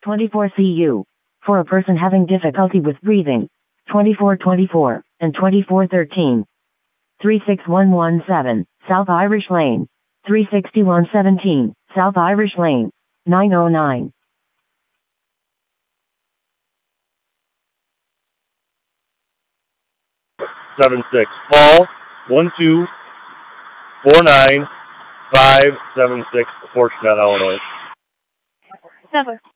24 CU. For a person having difficulty with breathing. 2424 and 2413. 36117, South Irish Lane. 36117, South Irish Lane. 909. Seven six. Call 1249576, Fortune, Illinois. Never.